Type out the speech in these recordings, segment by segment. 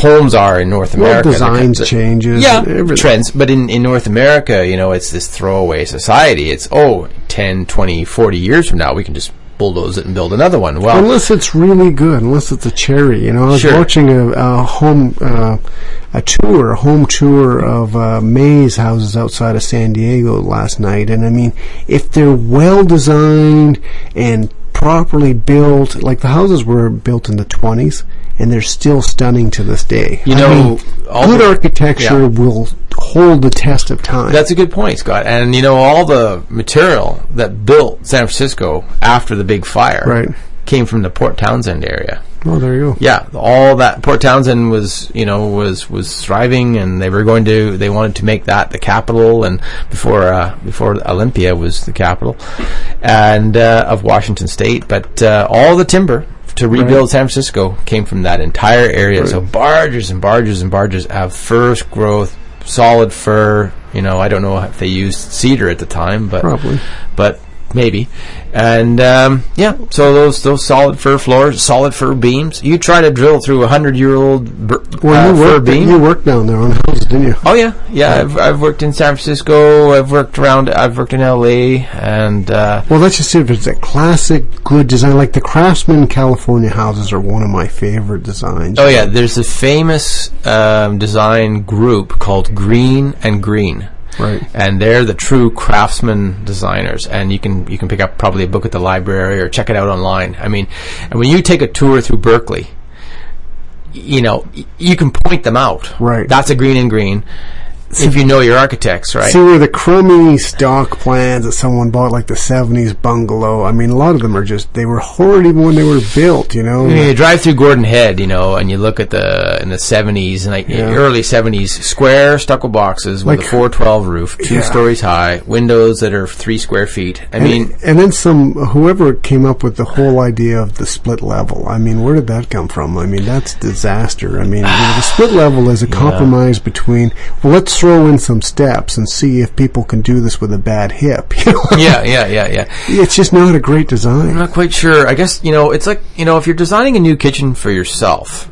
homes are in North America. Designs changes. Yeah, trends. But in North America, it's this throwaway society. It's, 10, 20, 40 years from now, we can just bulldoze it and build another one. Well, unless it's really good, unless it's a cherry. I was watching a home tour of Maze houses outside of San Diego last night, and I mean, if they're well designed and properly built, like the houses were built in the 20s, and they're still stunning to this day. Good architecture will hold the test of time. That's a good point, Scott. And all the material that built San Francisco after the big fire came from the Port Townsend area. Oh, there you go. Yeah, all that Port Townsend was thriving, and they wanted to make that the capital, and before Olympia was the capital, and of Washington State. But all the timber to rebuild San Francisco came from that entire area. Right. So barges and barges and barges have first growth, solid fir. I don't know if they used cedar at the time, but probably. But maybe. And so those solid fir floors, solid fir beams. You try to drill through 100-year-old fir beam. You worked down there on houses, didn't you? Oh yeah. I've worked in San Francisco. I've worked in LA, and well, that's just it. It's a classic good design. Like the Craftsman California houses are one of my favorite designs. Oh yeah, there's a famous design group called Green and Green. Right. And they're the true craftsman designers, and you can pick up probably a book at the library or check it out online. I mean, and when you take a tour through Berkeley, you can point them out. Right. That's a Green and Green. If you know your architects, right? See, where the crummy stock plans that someone bought, like the 70s bungalow, I mean, a lot of them are they were horrid even when they were built, You drive through Gordon Head, and you look at in the 70s, and early 70s, square stucco boxes with a 412 roof, 2 stories high, windows that are 3 square feet. And then whoever came up with the whole idea of the split level, I mean, where did that come from? I mean, that's disaster. I mean, the split level is a compromise between, well, let's throw in some steps and see if people can do this with a bad hip. Yeah. It's just not a great design. I'm not quite sure. I guess, it's like, if you're designing a new kitchen for yourself,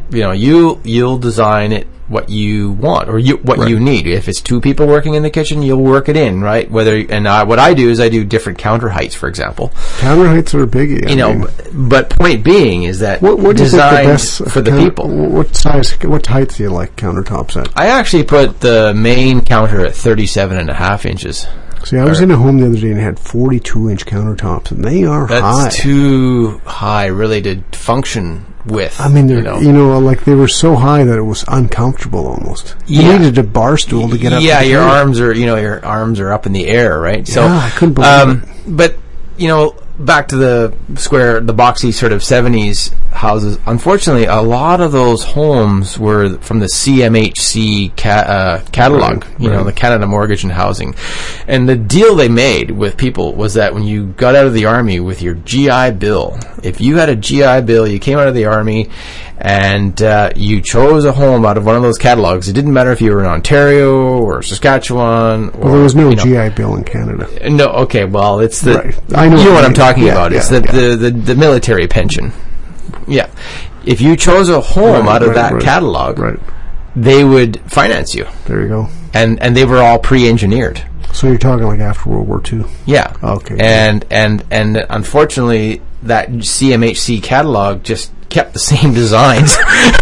you'll design it what you want or what you need. If it's 2 people working in the kitchen, you'll work it in, right? What I do is I do different counter heights, for example. Counter heights are a biggie. But point being is that what design for the people. What height do you like countertops at? I actually put the main counter at 37.5 inches. See, I was in a home the other day and had 42-inch countertops, and they are high. That's too high, really, to function with. I mean, they're like they were so high that it was uncomfortable almost. You needed a bar stool to get up. Yeah, your arms are up in the air, right? So I couldn't believe it. But back to the boxy sort of 70s houses. Unfortunately, a lot of those homes were from the CMHC catalog, the Canada Mortgage and Housing. And the deal they made with people was that when you got out of the Army with your GI Bill, if you had a GI Bill, you came out of the Army, and you chose a home out of one of those catalogs. It didn't matter if you were in Ontario or Saskatchewan. Well, there was no GI Bill in Canada. No, okay, well, it's the... Right. I know what I'm talking about. It's the military pension. Yeah. If you chose a home out of that catalog, they would finance you. There you go. And they were all pre-engineered. So you're talking like after World War II? Yeah. Okay. And unfortunately, that CMHC catalog just kept the same designs.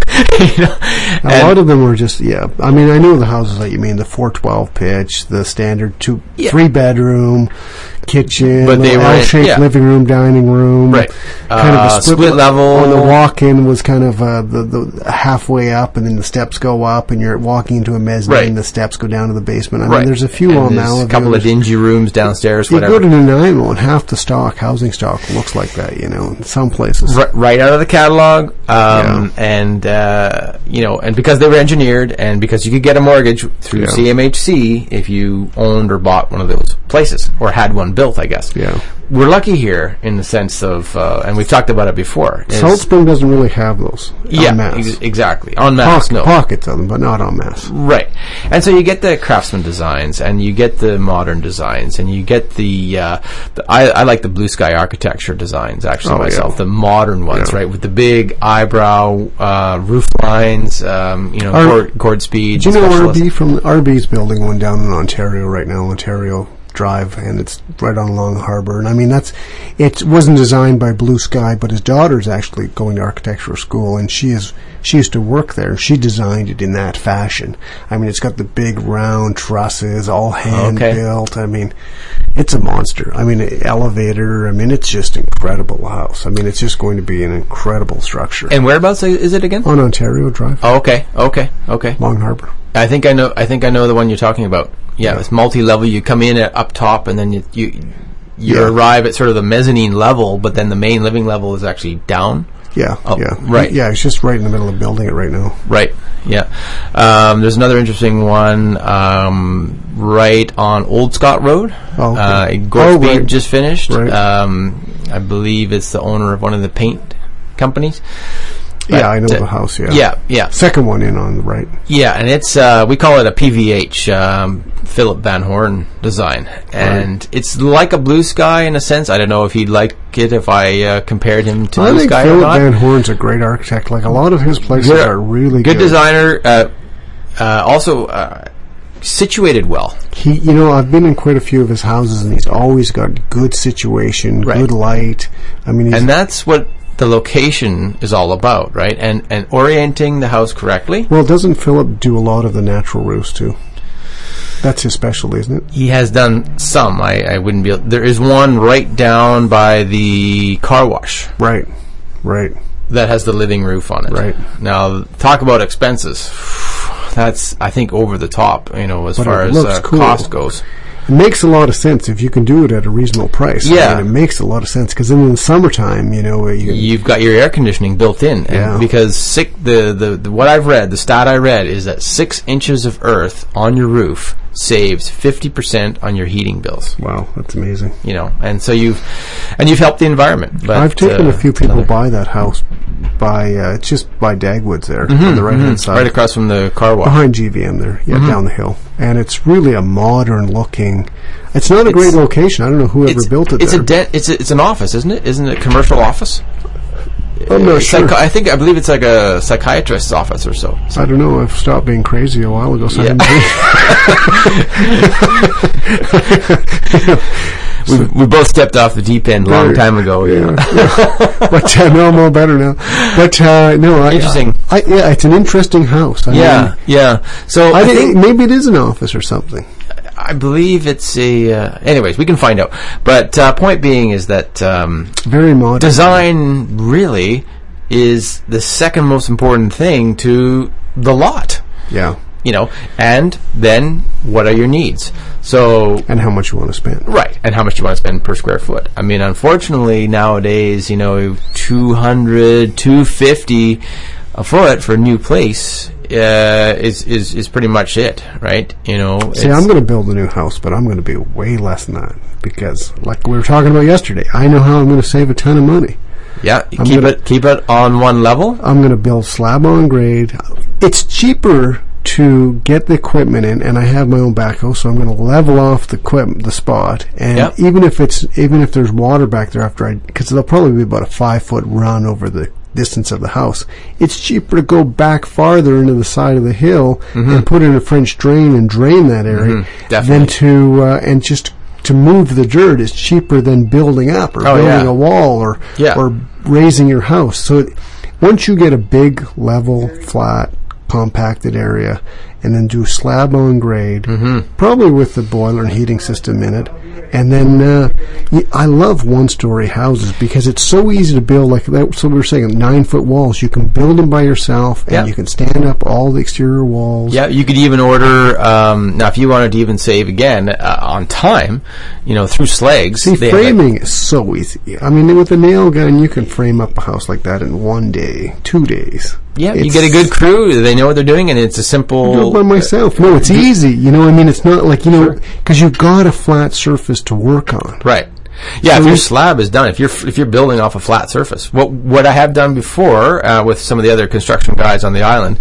A lot of them were just, I mean, I know the houses that you mean, the 412 pitch, the standard 3-bedroom, kitchen, but they were L-shaped living room, dining room. Right. Kind of a split level. Or the walk-in was kind of the halfway up, and then the steps go up, and you're walking into a mezzanine, the steps go down to the basement. I mean, there's a few on now. A couple of dingy rooms downstairs, whatever. You go to Nanaimo, and half the housing stock looks like that, in some places. Right out of the catalog, and because they were engineered, and because you could get a mortgage through CMHC if you owned or bought one of those places, or had one unbuilt, I guess. Yeah. We're lucky here in the sense of, and we've talked about it before. Salt Spring doesn't really have those. Yeah, en masse. Exactly. En masse, no. Pockets of them, but not en masse. Right. And so you get the craftsman designs, and you get the modern designs, and you get I like the blue sky architecture designs, actually, myself. The modern ones, right, with the big eyebrow roof lines, chord speeds. Do you know RB's building one down in Ontario right now, Ontario Drive, and it's right on Long Harbor. And I mean, it wasn't designed by Blue Sky, but his daughter's actually going to architectural school, and she used to work there. She designed it in that fashion. I mean, it's got the big round trusses, all hand built. I mean, it's a monster. I mean, elevator. I mean, it's just incredible house. I mean, it's just going to be an incredible structure. And whereabouts is it again? On Ontario Drive. Oh, okay. Long Harbor. I think I know the one you're talking about. Yeah, it's multi-level. You come in up top, and then you arrive at sort of the mezzanine level, but then the main living level is actually down. Yeah, right. Yeah, it's just right in the middle of building it right now. Right. Yeah. There's another interesting one right on Old Scott Road. Oh, okay. Gord Speed just finished. Right. I believe it's the owner of one of the paint companies. Yeah, I know the house, Yeah. Second one in on the right. Yeah, and it's, we call it a PVH, Philip Van Horn design. And it's like a Blue Sky in a sense. I don't know if he'd like it if I compared him to Blue Sky or not. I think Philip Van Horn's a great architect. Like, a lot of his places are really good. Good designer, also situated well. I've been in quite a few of his houses, and he's always got good situation, good light. I mean, and that's what the location is all about, right? And orienting the house correctly. Well, doesn't Philip do a lot of the natural roofs too? That's his specialty, isn't it? He has done some. I wouldn't be. There is one right down by the car wash. Right. That has the living roof on it. Right. Now, talk about expenses. That's, I think, over the top, as far as cost goes. It makes a lot of sense if you can do it at a reasonable price. Yeah. I mean, it makes a lot of sense because in the summertime, you've got your air conditioning built in. And because what I've read, the stat I read is that 6 inches of earth on your roof saves 50% on your heating bills. Wow, that's amazing. And so you've helped the environment. But I've taken a few people by that house it's just by Dagwoods there on the right hand side, right across from the car wash, behind GVM there, down the hill, and it's really a modern looking. It's not a great location. I don't know whoever built it. It's an office, isn't it? Isn't it a commercial office? I'm not sure. I believe it's like a psychiatrist's office or so. I don't know. I've stopped being crazy a while ago. So we both stepped off the deep end a long time ago. Yeah. But no, I'm all better now. But no, interesting. It's an interesting house. I mean, So I think maybe it is an office or something. I believe it's anyways, we can find out. But point being is that very modern design really is the second most important thing to the lot. Yeah. And then what are your needs? So, and how much you want to spend. Right, and how much you want to spend per square foot. I mean, unfortunately, nowadays, $200, $250 a foot for a new place is pretty much it, right? See, I'm going to build a new house, but I'm going to be way less than that because, like we were talking about yesterday, I know how I'm going to save a ton of money. Yeah, keep it on one level. I'm going to build slab on grade. It's cheaper to get the equipment in, and I have my own backhoe, so I'm going to level off the spot, and even if there's water back there because there'll probably be about a 5-foot run over the distance of the house, it's cheaper to go back farther into the side of the hill and put in a French drain and drain that area than and just to move the dirt is cheaper than building up or building a wall or raising your house. So once you get a big, level, flat, compacted area and then do slab on grade, probably with the boiler and heating system in it, and then I love one-story houses because it's so easy to build. Like that, so we were saying 9-foot walls. You can build them by yourself, and you can stand up all the exterior walls. Yeah, you could even order. Now, if you wanted to even save again on time, through Slags. See, framing is so easy. I mean, with a nail gun, you can frame up a house like that in 1 day, 2 days. Yeah, you get a good crew. They know what they're doing, and it's a simple all by myself. No, it's easy. You know, I mean, it's not like, you know, because you've got a flat surface to work on. Right. Yeah, so if your slab is done, if you're building off a flat surface, what I have done before with some of the other construction guys on the island,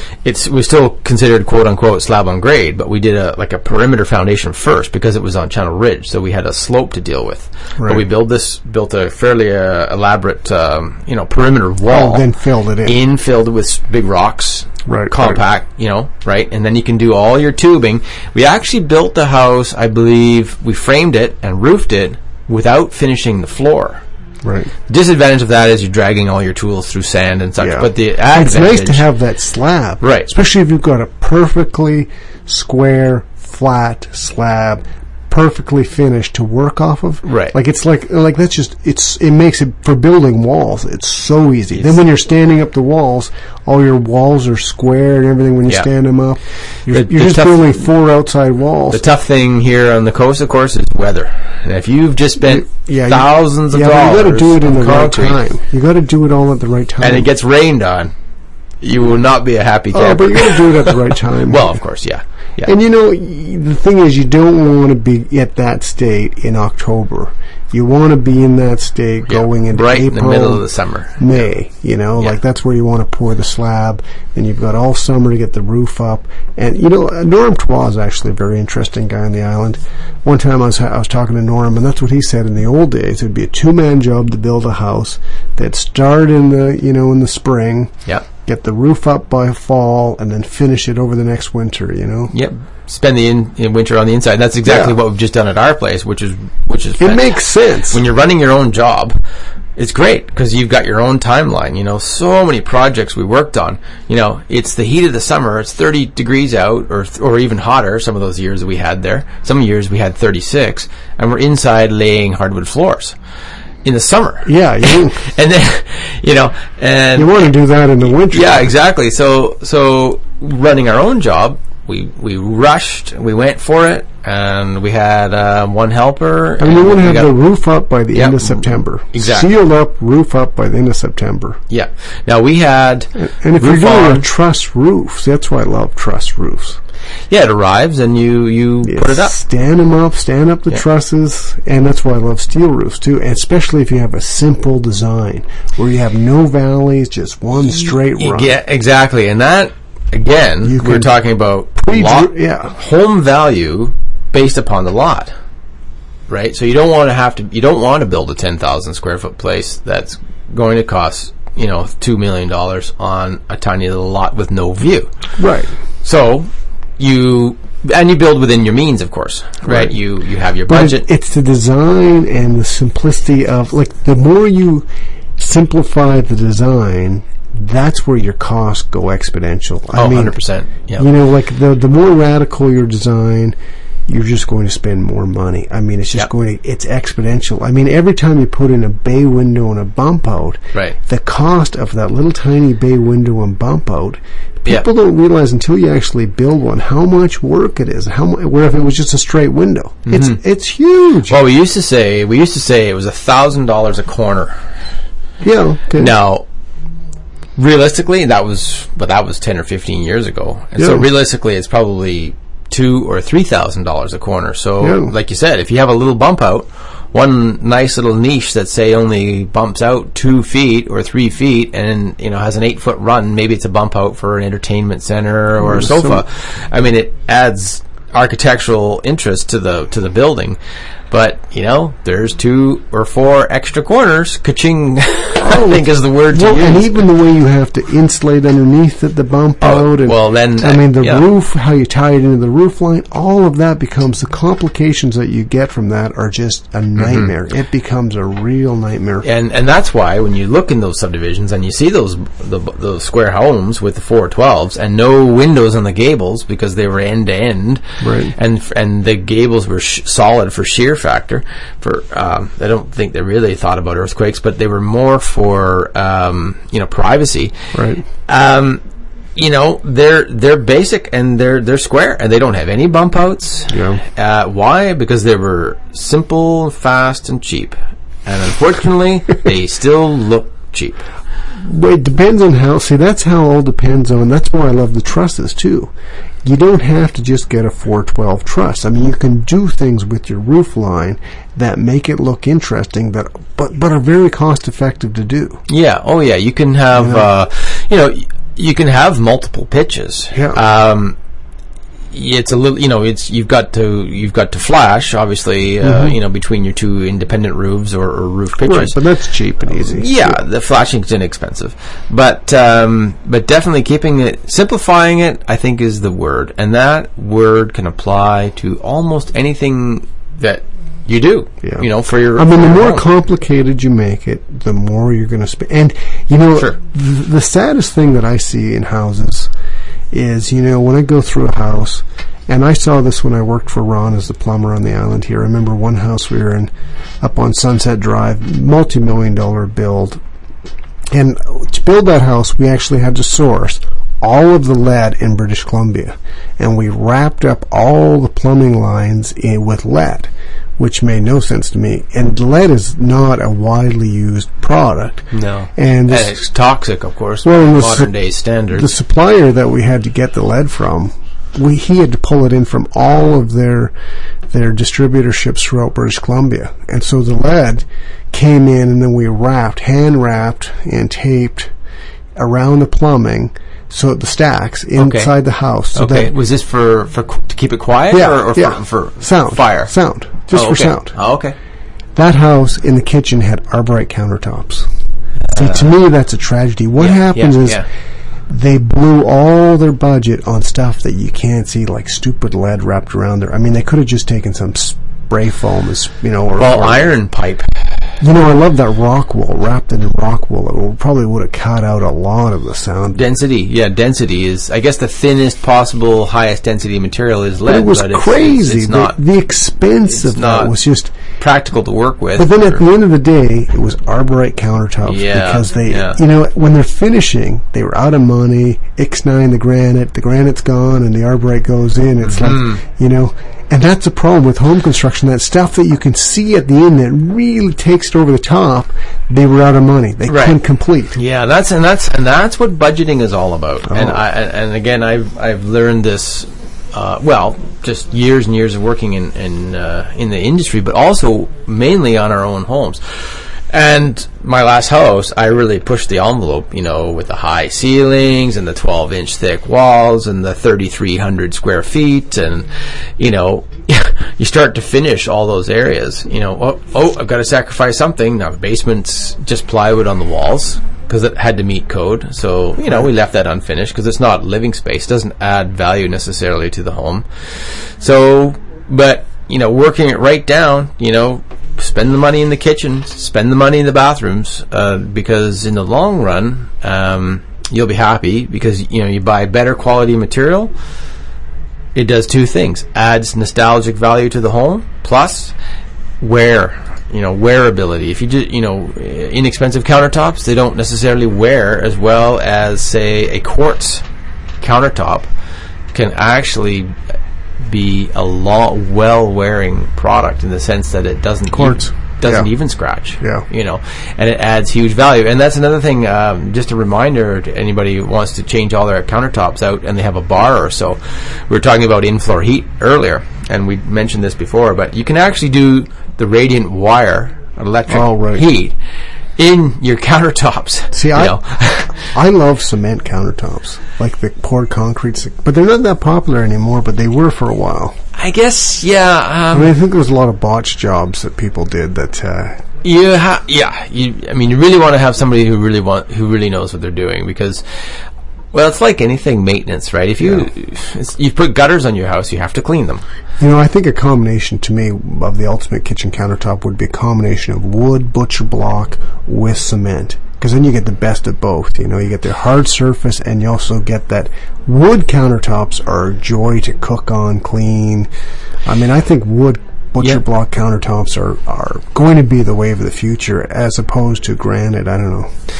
we still considered quote unquote slab on grade, but we did a perimeter foundation first because it was on Channel Ridge, so we had a slope to deal with. Right. But we built a fairly elaborate perimeter wall. Then filled it in. Filled it with big rocks. Right, compact, right? And then you can do all your tubing. We actually built the house, I believe, we framed it and roofed it without finishing the floor. Right. The disadvantage of that is you're dragging all your tools through sand and such. Yeah. But the advantage, it's nice to have that slab. Right. Especially if you've got a perfectly square, flat slab, perfectly finished to work off of. Right. Like it's like that's just it makes it for building walls. It's so easy. Then when you're standing up the walls, all your walls are square and everything. When you stand them up, you're just building 4 outside walls. The tough thing here on the coast, of course, is weather. And if you've just spent thousands of dollars, you got to do it in the right time. You got to do it all at the right time. And it gets rained on, you will not be a happy camper. Oh, but you got to do it at the right time. Well, of course, yeah. And the thing is, you don't want to be at that state in October. You want to be in that state going into right April, in the middle of the summer, May. Like that's where you want to pour the slab. And you've got all summer to get the roof up. And Norm Twa is actually a very interesting guy on the island. One time I was talking to Norm, and that's what he said. In the old days, it would be a 2-man job to build a house. They'd start in the spring. Yeah. Get the roof up by fall, and then finish it over the next winter. Yep. Spend the winter on the inside. And that's exactly what we've just done at our place, which is fantastic. It makes sense when you're running your own job. It's great because you've got your own timeline. So many projects we worked on. It's the heat of the summer. It's 30 degrees out, or even hotter. Some of those years that we had there. Some years we had 36, and we're inside laying hardwood floors. In the summer. Yeah, and then, and you want to do that in the winter. Yeah, exactly. So running our own job, we rushed, we went for it, and we had one helper. And we want to have the roof up by the end of September. Exactly. Sealed up, roof up by the end of September. Yeah. Now we had... And if you're doing a truss roof, that's why I love truss roofs. Yeah, it arrives and you put it up. Stand up the trusses, and that's why I love steel roofs too, and especially if you have a simple design where you have no valleys, just one straight run. Yeah, exactly. And that, again, we're talking about home value based upon the lot. Right? So you don't want to build a 10,000 square foot place that's going to cost, $2 million on a tiny little lot with no view. Right. So you build within your means, of course, right? You have your budget. It's the design and the simplicity of, the more you simplify the design, that's where your costs go exponential. 100%. Yeah. The more radical your design, you're just going to spend more money. It's just it's exponential. Every time you put in a bay window and a bump out, the cost of that little tiny bay window and bump out, people don't realize until you actually build one how much work it is. Where if it was just a straight window, it's huge. Well, we used to say it was $1,000 a corner. Yeah. Okay. Now, realistically, that was 10 or 15 years ago, and so realistically, it's probably $2,000 or $3,000 a corner. So, like you said, if you have a little bump out, one nice little niche that say only bumps out 2 feet or 3 feet, and has an 8-foot run, maybe it's a bump out for an entertainment center or a sofa. It adds architectural interest to the building. But, there's 2 or 4 extra corners. Ka-ching, I think is the word to use. And even the way you have to insulate underneath the bump out. And, the roof, how you tie it into the roof line, all of that becomes, the complications that you get from that are just a nightmare. It becomes a real nightmare. And that's why when you look in those subdivisions and you see those square homes with the 412s and no windows on the gables because they were end to end. Right. And the gables were solid for shear factor. I don't think they really thought about earthquakes, but they were more for privacy. Right. They're basic and they're square and they don't have any bump outs. Yeah. Why? Because they were simple, fast, and cheap. And unfortunately, they still look cheap. it depends on how. See, that's how it all depends on. That's why I love the trusses too. You don't have to just get a 412 truss. I mean, you can do things with your roof line that make it look interesting, but are very cost effective to do. Yeah. Oh, yeah. You can have, you can have multiple pitches. Yeah. It's a little, you've got to flash, obviously, between your two independent roofs or roof pitches. Right, but that's cheap and easy. Yeah, the flashing's inexpensive, but definitely simplifying it, I think, is the word, and that word can apply to almost anything that you do. Yeah. For your. I mean, the more home. complicated you make it, the more you're going to spend. And Sure. the saddest thing that I see in houses is, when I go through a house, and I saw this when I worked for Ron as the plumber on the island here. I remember one house we were in up on Sunset Drive, multi-million-dollar build. And to build that house, we actually had to source all of the lead in British Columbia. And we wrapped up all the plumbing lines with lead, which made no sense to me. And lead is not a widely used product. No. And it's toxic, of course, well, by modern-day standards. The supplier that we had to get the lead from, he had to pull it in from all of their distributorships throughout British Columbia. And so the lead came in, and then we hand-wrapped and taped around the plumbing, so the stacks inside the house. So that, was this for to keep it quiet, or for sound? Fire? Sound. Just for sound. Oh, okay. That house in the kitchen had Arborite countertops. See, to me, that's a tragedy. What happens is they blew all their budget on stuff that you can't see, like stupid lead wrapped around there. I mean, they could have just taken some spray foam, or iron pipe. I love that rock wool, wrapped in rock wool. It probably would have cut out a lot of the sound. Density. Yeah, density is, I guess, the thinnest possible, highest density material is lead. But it was crazy. It's not, the expense of that was just practical to work with. But then at the end of the day, it was Arborite countertops because they, when they're finishing, they were out of money. X9 the granite's gone, and the Arborite goes in. It's and that's a problem with home construction. That stuff that you can see at the end that really takes it over the top, they were out of money. They couldn't complete. Yeah, that's what budgeting is all about. Oh. And again, I've learned this. Just years and years of working in the industry, but also mainly on our own homes. And my last house, I really pushed the envelope, with the high ceilings and the 12-inch thick walls and the 3,300 square feet. And, you start to finish all those areas. I've got to sacrifice something. Now, the basement's just plywood on the walls because it had to meet code. So, we left that unfinished because it's not living space. It doesn't add value necessarily to the home. So, but, working it right down, spend the money in the kitchen, spend the money in the bathrooms, because in the long run, you'll be happy because, you buy better quality material. It does two things. Adds nostalgic value to the home, plus wearability. If you do, inexpensive countertops, they don't necessarily wear as well as, say, a quartz countertop can actually be a well-wearing product in the sense that it doesn't even scratch. Yeah. And it adds huge value. And that's another thing, just a reminder to anybody who wants to change all their countertops out and they have a bar or so. We were talking about in-floor heat earlier, and we mentioned this before, but you can actually do the radiant wire electric heat in your countertops. See, I love cement countertops, like the poured concrete, but they're not that popular anymore, but they were for a while. I guess, yeah. I think there was a lot of botched jobs that people did that... you really want to have somebody who really knows what they're doing, because... Well, it's like anything maintenance, right? If you put gutters on your house, you have to clean them. I think a combination to me of the ultimate kitchen countertop would be a combination of wood, butcher block with cement. Because then you get the best of both. You get the hard surface, and you also get that wood countertops are a joy to cook on, clean. I think wood butcher block countertops are going to be the wave of the future as opposed to granite. I don't know.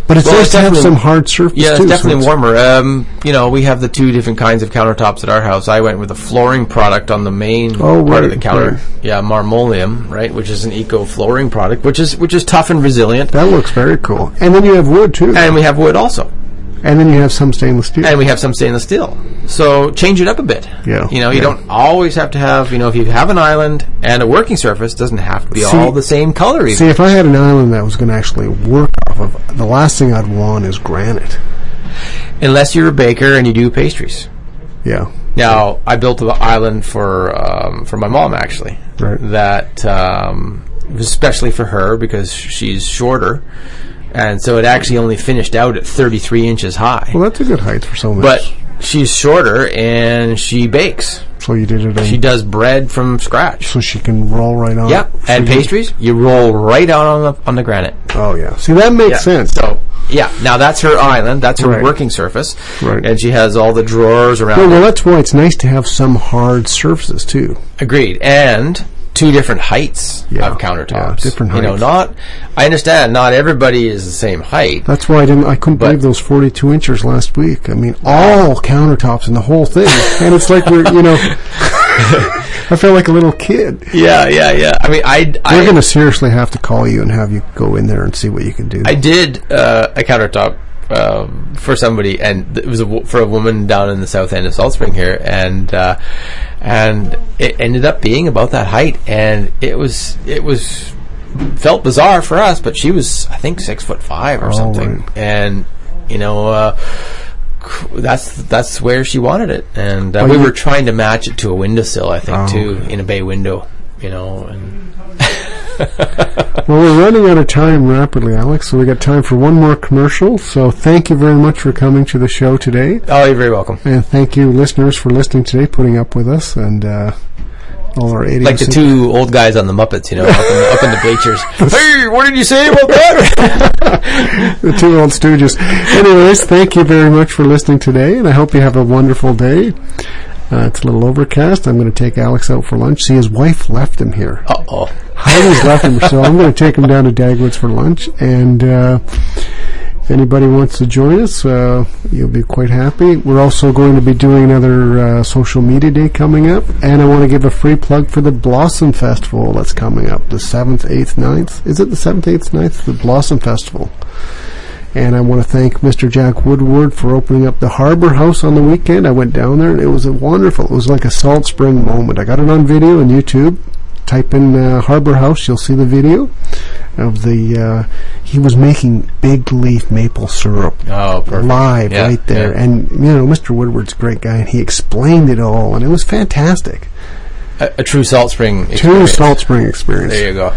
But it's nice to have some hard surface. Yeah, too, it's definitely warmer. We have the 2 different kinds of countertops at our house. I went with a flooring product on the main part of the counter. Right. Yeah, Marmoleum, right, which is an eco flooring product, which is tough and resilient. That looks very cool. And then you have wood too. And we have wood also. And then you have some stainless steel. And we have some stainless steel. So change it up a bit. Yeah. You don't always have to have, if you have an island and a working surface, it doesn't have to be all the same color even. See, if I had an island that was going to actually work off of, the last thing I'd want is granite. Unless you're a baker and you do pastries. Yeah. Now, I built an island for my mom, actually. Right. That was especially for her because she's shorter. And so it actually only finished out at 33 inches high. Well, that's a good height for someone. But she's shorter and she bakes. So you did it. She does bread from scratch. So she can roll right on. Yeah, and pastries, you roll right out on the granite. Oh yeah. See, that makes sense. So yeah, now that's her island. That's her working surface. Right. And she has all the drawers around. Well, that's why it's nice to have some hard surfaces too. Agreed. And 2 different heights of countertops. Yeah, different heights. I understand not everybody is the same height. That's why I couldn't believe those 42 inches last week. I mean, all countertops in the whole thing. And it's like we're, I feel like a little kid. Yeah. I mean, we're going to seriously have to call you and have you go in there and see what you can do. I did a countertop for somebody, and it was for a woman down in the south end of Salt Spring here, and it ended up being about that height, and it was felt bizarre for us, but she was, I think, 6'5" or something, right. And that's where she wanted it, and we were trying to match it to a windowsill, I think, too, in a bay window, and. Well, we're running out of time rapidly, Alex, so we got time for one more commercial. So thank you very much for coming to the show today. Oh, you're very welcome. And thank you, listeners, for listening today, putting up with us, and all our idiots. Like the 2 old guys on the Muppets, up in the bleachers. Hey, what did you say about that? The 2 old stooges. Anyways, thank you very much for listening today, and I hope you have a wonderful day. It's a little overcast. I'm going to take Alex out for lunch. See, his wife left him here. Uh-oh. Heidi's left him, so I'm going to take him down to Dagwood's for lunch. And if anybody wants to join us, you'll be quite happy. We're also going to be doing another social media day coming up. And I want to give a free plug for the Blossom Festival that's coming up, the 7th, 8th, 9th. Is it the 7th, 8th, 9th? The Blossom Festival. And I want to thank Mr. Jack Woodward for opening up the Harbor House on the weekend. I went down there, and it was it was like a Salt Spring moment. I got it on video on YouTube. Type in Harbor House, you'll see the video of he was making big leaf maple syrup live right there. Yeah. And, Mr. Woodward's a great guy, and he explained it all, and it was fantastic. A true Salt Spring experience. True Salt Spring experience. There you go.